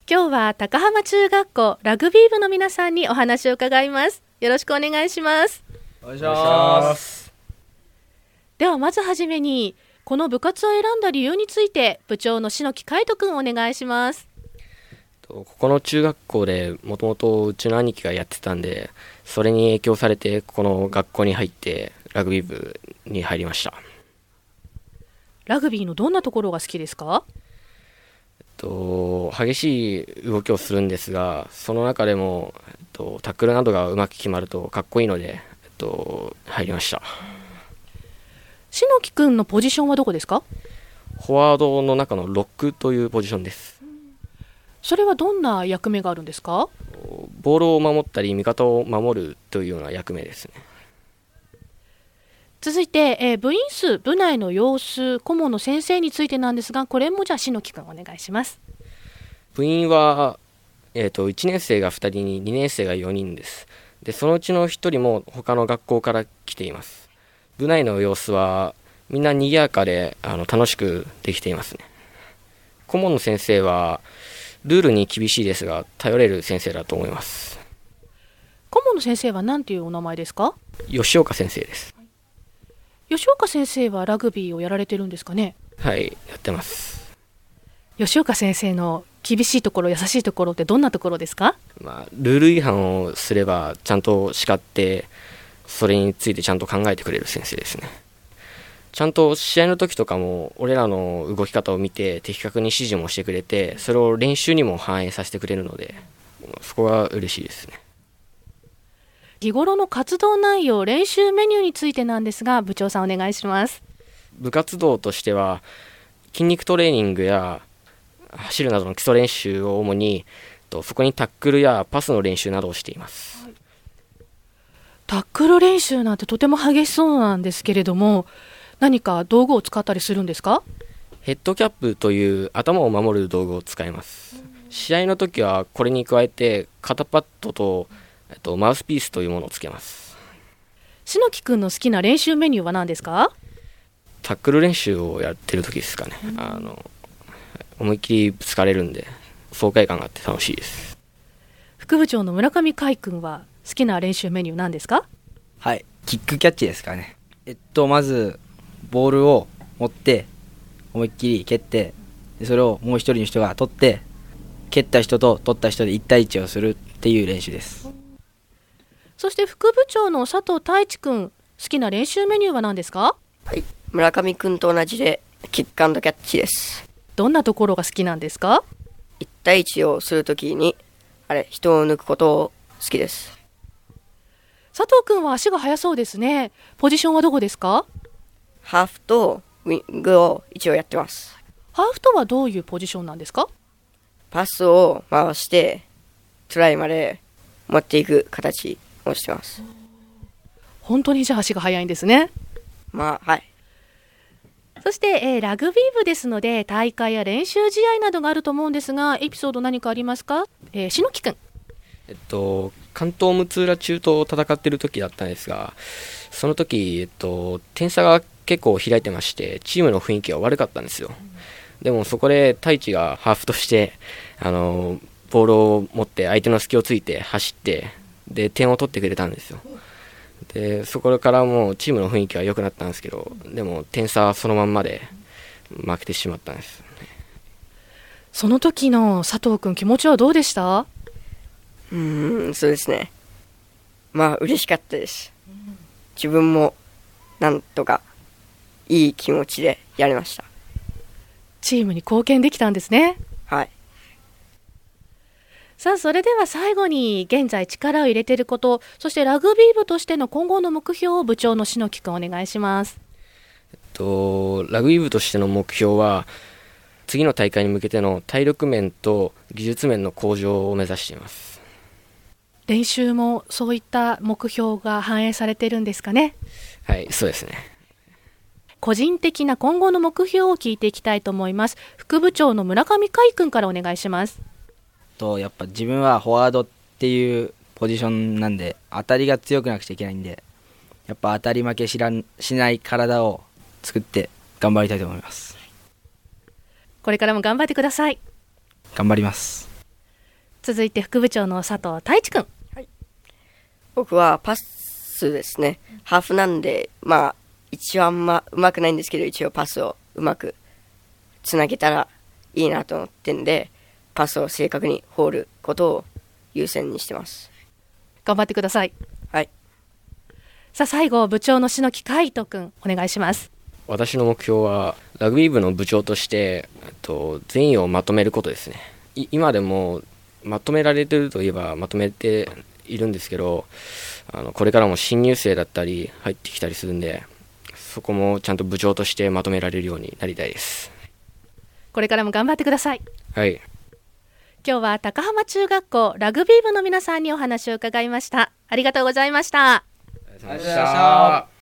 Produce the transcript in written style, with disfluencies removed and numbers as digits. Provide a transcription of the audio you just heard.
今日は高浜中学校ラグビー部の皆さんにお話を伺います。よろしくお願いします。 お願いします。 ではまずはじめにこの部活を選んだ理由について部長の篠木海斗くんお願いします。 ここの中学校でもともとうちの兄貴がやってたんで、それに影響されてここの学校に入ってラグビー部に入りました。 ラグビーのどんなところが好きですか？ 激しい動きをするんですが、その中でも、タックルなどがうまく決まるとかっこいいので、入りました。 篠木くんのポジションはどこですか？ フォワードの中のロックというポジションです。 それはどんな役目があるんですか？ ボールを守ったり味方を守るというような役目ですね。 続いて、部員数、部内の様子、顧問の先生についてなんですが、これもじゃあ篠木くんお願いします。 部員は、1年生が2人に2年生が4人です。でそのうちの1人も他の学校から来ています。部内の様子はみんな賑やかで楽しくできていますね。顧問の先生はルールに厳しいですが頼れる先生だと思います。 顧問の先生は何ていうお名前ですか？ 吉岡先生です。 吉岡先生はラグビーをやられてるんですかね？ はい、やってます。 吉岡先生の厳しいところ、優しいところってどんなところですか？ ルール違反をすればちゃんと叱ってそれについてちゃんと考えてくれる先生ですね。ちゃんと試合の時とかも俺らの動き方を見て的確に指示もしてくれて、それを練習にも反映させてくれるので、そこが嬉しいですね。 日頃の活動内容、練習メニューについてなんですが、部長さんお願いします。 部活動としては筋肉トレーニングや走るなどの基礎練習を主に、そこにタックルやパスの練習などをしています。 タックル練習なんてとても激しそうなんですけれども、何か道具を使ったりするんですか？ ヘッドキャップという頭を守る道具を使います。試合の時はこれに加えて肩パッドとマウスピースというものをつけます。 篠木くんの好きな練習メニューは何ですか？ タックル練習をやってる時ですかね。思いっきりぶつかれるんで爽快感があって楽しいです。 副部長の村上海君は好きな練習メニュー何ですか？ はい、キックキャッチですかね。まずボールを持って思いっきり蹴って、それをもう一人の人が取って、蹴った人と取った人で1対1をするっていう練習です。 そして副部長の佐藤太一君、好きな練習メニューは何ですか？ はい、村上くんと同じでキック&キャッチです。 どんなところが好きなんですか ？1対1をするときに人を抜くことを好きです。 佐藤君は足が速そうですね。ポジションはどこですか？ ハーフとウィングを一応やってます。 ハーフとはどういうポジションなんですか？ パスを回してトライまで持っていく形をしてます。 本当にじゃあ足が速いんですね。 はい。 そして、ラグビー部ですので大会や練習試合などがあると思うんですが、エピソード何かありますか？篠木くん。 関東六浦中と戦っている時だったんですが、その時、点差が結構開いてましてチームの雰囲気が悪かったんですよ。でもそこで太一がハーフとしてボールを持って相手の隙をついて走ってで点を取ってくれたんですよ。でそこからもうチームの雰囲気は良くなったんですけど、でも点差はそのまんまで負けてしまったんです。 その時の佐藤君、気持ちはどうでした？ そうですね。嬉しかったです。自分もなんとかいい気持ちでやれました。 チームに貢献できたんですね。 はい。 さあ、それでは最後に現在力を入れていること、そしてラグビー部としての今後の目標を部長の篠木くんお願いします。 ラグビー部としての目標は次の大会に向けての体力面と技術面の向上を目指しています。 練習もそういった目標が反映されているんですかね？ はい、そうですね。 個人的な今後の目標を聞いていきたいと思います。副部長の村上海君からお願いします。 やっぱ自分はフォワードっていうポジションなんで、当たりが強くなくちゃいけないんで、やっぱ当たり負けしない体を作って頑張りたいと思います。 これからも頑張ってください。 頑張ります。 続いて副部長の佐藤太一くん。 僕はパスですね。ハーフなんで、一応あんまうまくないんですけど、一応パスをうまくつなげたらいいなと思ってんで、パスを正確に放ることを優先にしてます。 頑張ってください。 はい。 さあ最後、部長の篠木海斗くん、お願いします。 私の目標はラグビー部の部長として全員をまとめることですね。今でもまとめられてるといえばまとめているんですけど、これからも新入生だったり入ってきたりするんで、そこもちゃんと部長としてまとめられるようになりたいです。 これからも頑張ってください。 はい。 今日は高浜中学校ラグビー部の皆さんにお話を伺いました。ありがとうございました。 ありがとうございました。